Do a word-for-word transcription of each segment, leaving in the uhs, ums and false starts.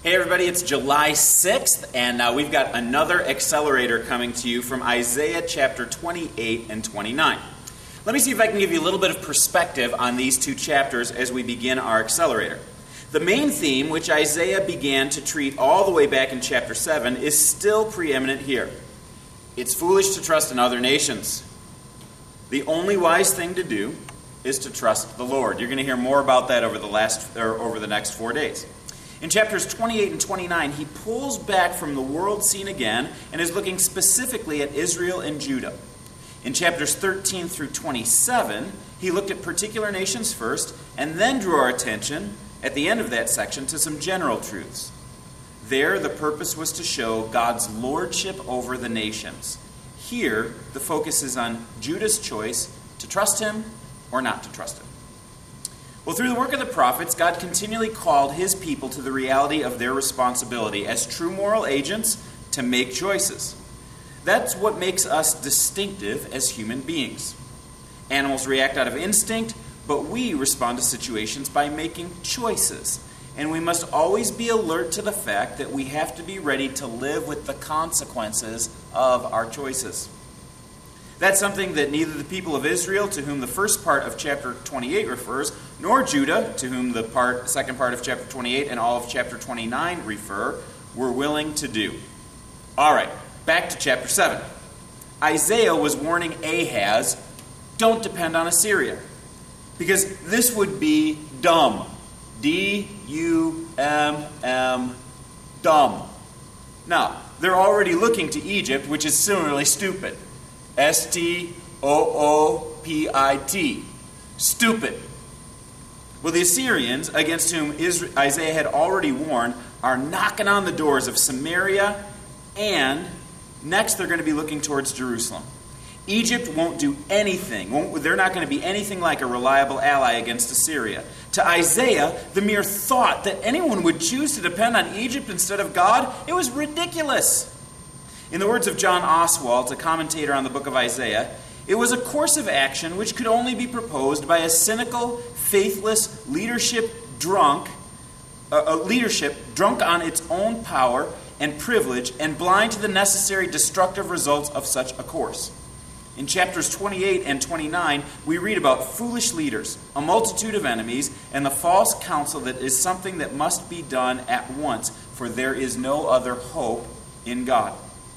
Hey everybody, it's July sixth, and uh, we've got another accelerator coming to you from Isaiah chapter twenty-eight and twenty-nine. Let me see if I can give you a little bit of perspective on these two chapters as we begin our accelerator. The main theme, which Isaiah began to treat all the way back in chapter seven, is still preeminent here. It's foolish to trust in other nations. The only wise thing to do is to trust the Lord. You're going to hear more about that over the last or over the next four days. In chapters twenty-eight and twenty-nine, he pulls back from the world scene again and is looking specifically at Israel and Judah. In chapters thirteen through twenty-seven, he looked at particular nations first and then drew our attention at the end of that section to some general truths. There, the purpose was to show God's lordship over the nations. Here, the focus is on Judah's choice to trust him or not to trust him. Well, through the work of the prophets, God continually called his people to the reality of their responsibility as true moral agents to make choices. That's what makes us distinctive as human beings. Animals react out of instinct, but we respond to situations by making choices. And we must always be alert to the fact that we have to be ready to live with the consequences of our choices. That's something that neither the people of Israel, to whom the first part of chapter twenty-eight refers, nor Judah, to whom the part, second part of chapter twenty-eight and all of chapter twenty-nine refer, were willing to do. All right, back to chapter seven. Isaiah was warning Ahaz, don't depend on Assyria, because this would be dumb. D U M M, dumb. Now, they're already looking to Egypt, which is similarly stupid. S T O O P I T. Stupid. Well, the Assyrians, against whom Isaiah had already warned, are knocking on the doors of Samaria, and next they're going to be looking towards Jerusalem. Egypt won't do anything. Won't, they're not going to be anything like a reliable ally against Assyria. To Isaiah, the mere thought that anyone would choose to depend on Egypt instead of God, it was ridiculous. In the words of John Oswalt, a commentator on the book of Isaiah, it was a course of action which could only be proposed by a cynical, faithless leadership drunk, uh, a leadership drunk on its own power and privilege and blind to the necessary destructive results of such a course. In chapters twenty-eight and twenty-nine, we read about foolish leaders, a multitude of enemies, and the false counsel that is something that must be done at once, for there is no other hope in God.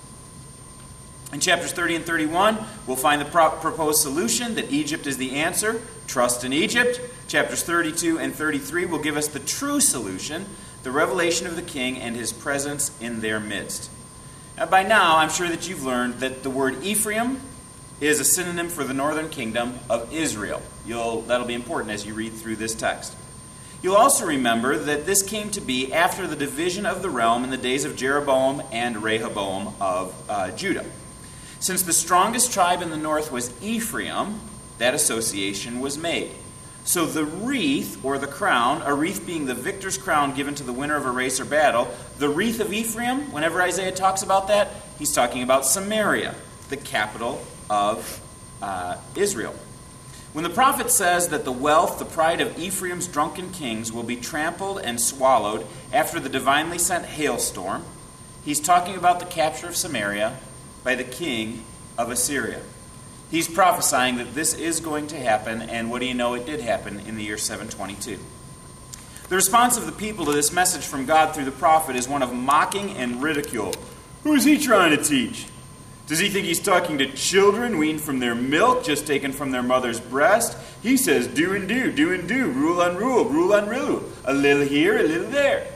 In chapters thirty and thirty-one, we'll find the pro- proposed solution that Egypt is the answer. Trust in Egypt. Chapters thirty-two and thirty-three will give us the true solution, the revelation of the king and his presence in their midst. Now, by now, I'm sure that you've learned that the word Ephraim is a synonym for the northern kingdom of Israel. You'll, that'll be important as you read through this text. You'll also remember that this came to be after the division of the realm in the days of Jeroboam and Rehoboam of uh, Judah. Since the strongest tribe in the north was Ephraim, that association was made. So the wreath, or the crown, a wreath being the victor's crown given to the winner of a race or battle, the wreath of Ephraim, whenever Isaiah talks about that, he's talking about Samaria, the capital of uh, Israel. When the prophet says that the wealth, the pride of Ephraim's drunken kings will be trampled and swallowed after the divinely sent hailstorm, he's talking about the capture of Samaria by the king of Assyria. He's prophesying that this is going to happen, and what do you know, it did happen in the year seven twenty-two. The response of the people to this message from God through the prophet is one of mocking and ridicule. Who's he trying to teach? Does he think he's talking to children weaned from their milk, just taken from their mother's breast? He says, do and do, do and do, rule on rule, rule on rule, a little here, a little there.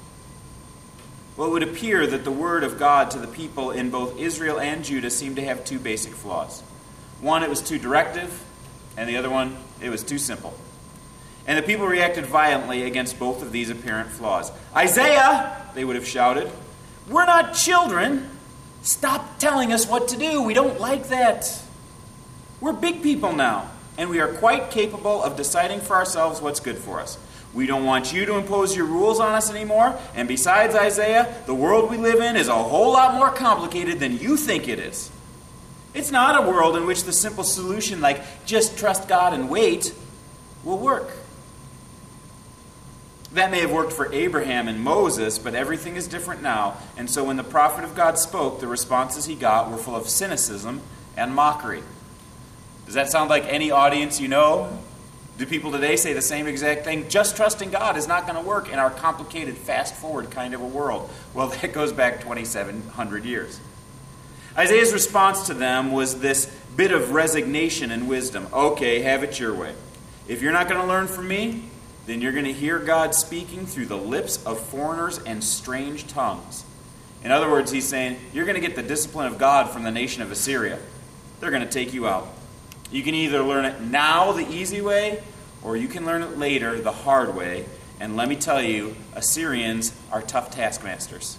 Well, it would appear that the word of God to the people in both Israel and Judah seemed to have two basic flaws. One, it was too directive, and the other one, it was too simple. And the people reacted violently against both of these apparent flaws. Isaiah, they would have shouted, we're not children. Stop telling us what to do. We don't like that. We're big people now, and we are quite capable of deciding for ourselves what's good for us. We don't want you to impose your rules on us anymore, and besides, Isaiah, the world we live in is a whole lot more complicated than you think it is. It's not a world in which the simple solution, like just trust God and wait, will work. That may have worked for Abraham and Moses, but everything is different now. And so when the prophet of God spoke, the responses he got were full of cynicism and mockery. Does that sound like any audience you know? Do people today say the same exact thing? Just trusting God is not going to work in our complicated, fast-forward kind of a world. Well, that goes back twenty-seven hundred years. Isaiah's response to them was this bit of resignation and wisdom. Okay, have it your way. If you're not going to learn from me, then you're going to hear God speaking through the lips of foreigners and strange tongues. In other words, he's saying, you're going to get the discipline of God from the nation of Assyria. They're going to take you out. You can either learn it now the easy way, or you can learn it later the hard way. And let me tell you, Assyrians are tough taskmasters.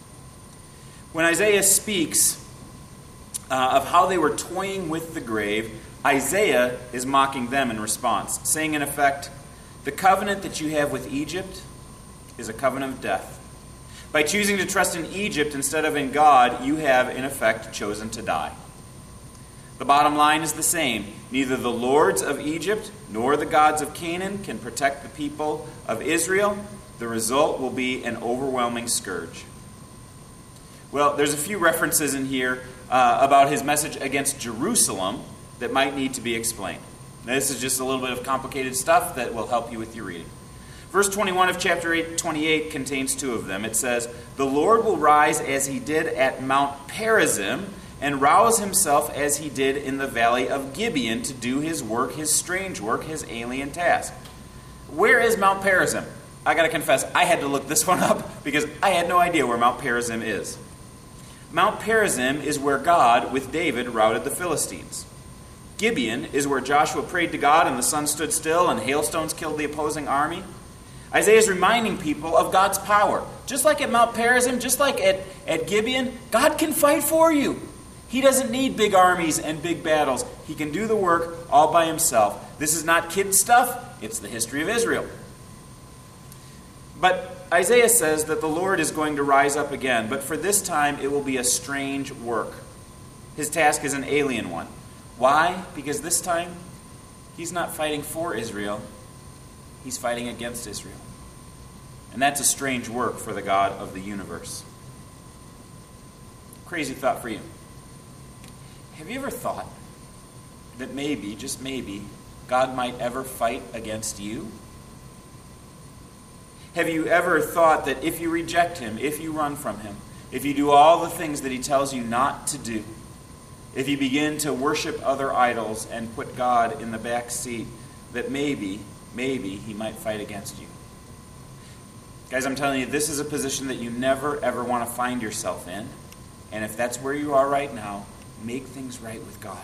When Isaiah speaks uh, of how they were toying with the grave, Isaiah is mocking them in response, saying in effect, the covenant that you have with Egypt is a covenant of death. By choosing to trust in Egypt instead of in God, you have, in effect, chosen to die. The bottom line is the same. Neither the lords of Egypt nor the gods of Canaan can protect the people of Israel. The result will be an overwhelming scourge. Well, there's a few references in here uh, about his message against Jerusalem that might need to be explained. Now, this is just a little bit of complicated stuff that will help you with your reading. Verse twenty-one of chapter eight, twenty-eight contains two of them. It says, the Lord will rise as he did at Mount Perazim, and rouse himself as he did in the valley of Gibeon to do his work, his strange work, his alien task. Where is Mount Perazim? I got to confess, I had to look this one up because I had no idea where Mount Perazim is. Mount Perazim is where God, with David, routed the Philistines. Gibeon is where Joshua prayed to God and the sun stood still and hailstones killed the opposing army. Isaiah is reminding people of God's power. Just like at Mount Perazim, just like at, at Gibeon, God can fight for you. He doesn't need big armies and big battles. He can do the work all by himself. This is not kid stuff. It's the history of Israel. But Isaiah says that the Lord is going to rise up again, but for this time it will be a strange work. His task is an alien one. Why? Because this time he's not fighting for Israel. He's fighting against Israel. And that's a strange work for the God of the universe. Crazy thought for you. Have you ever thought that maybe, just maybe, God might ever fight against you? Have you ever thought that if you reject him, if you run from him, if you do all the things that he tells you not to do, if you begin to worship other idols and put God in the back seat, that maybe, maybe he might fight against you? Guys, I'm telling you, this is a position that you never, ever want to find yourself in. And if that's where you are right now, make things right with God.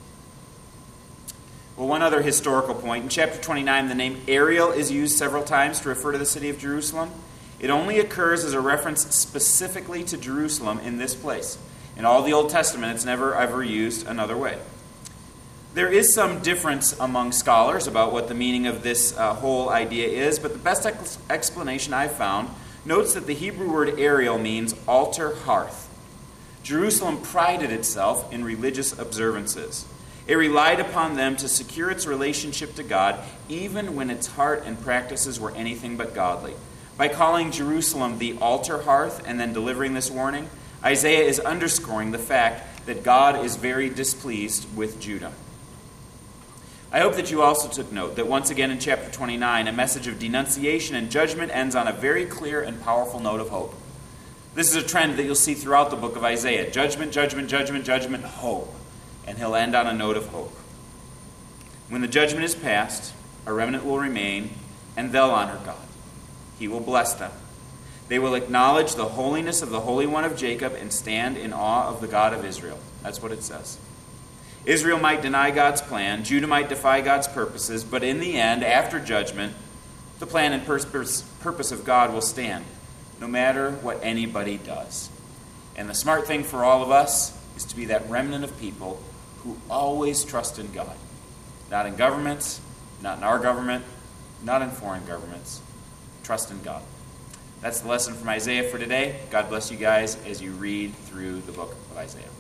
Well, one other historical point. In chapter twenty-nine, the name Ariel is used several times to refer to the city of Jerusalem. It only occurs as a reference specifically to Jerusalem in this place. In all the Old Testament, it's never ever used another way. There is some difference among scholars about what the meaning of this uh, whole idea is, but the best ex- explanation I've found notes that the Hebrew word Ariel means altar hearth. Jerusalem prided itself in religious observances. It relied upon them to secure its relationship to God, even when its heart and practices were anything but godly. By calling Jerusalem the altar hearth and then delivering this warning, Isaiah is underscoring the fact that God is very displeased with Judah. I hope that you also took note that once again in chapter twenty-nine, a message of denunciation and judgment ends on a very clear and powerful note of hope. This is a trend that you'll see throughout the book of Isaiah. Judgment, judgment, judgment, judgment, hope. And he'll end on a note of hope. When the judgment is passed, a remnant will remain, and they'll honor God. He will bless them. They will acknowledge the holiness of the Holy One of Jacob and stand in awe of the God of Israel. That's what it says. Israel might deny God's plan, Judah might defy God's purposes, but in the end, after judgment, the plan and purpose purpose of God will stand, no matter what anybody does. And the smart thing for all of us is to be that remnant of people who always trust in God. Not in governments, not in our government, not in foreign governments. Trust in God. That's the lesson from Isaiah for today. God bless you guys as you read through the book of Isaiah.